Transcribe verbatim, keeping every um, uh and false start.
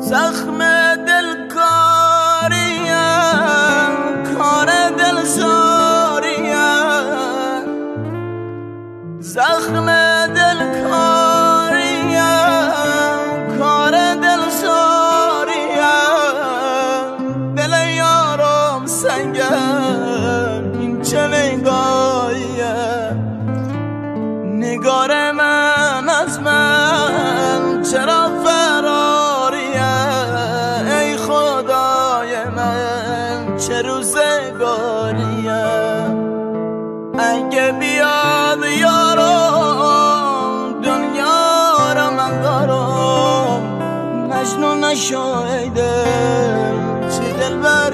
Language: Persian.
زخم دلکاریم کار دلزاریم، زخم دلکاریم کار دلزاریم، دل یارم سنگن این چه نگاهیه، نگار من از من چرا چه روزگاریه، اگه بیاد یارم دنیا را من دارم، مجنون نشایده چه دل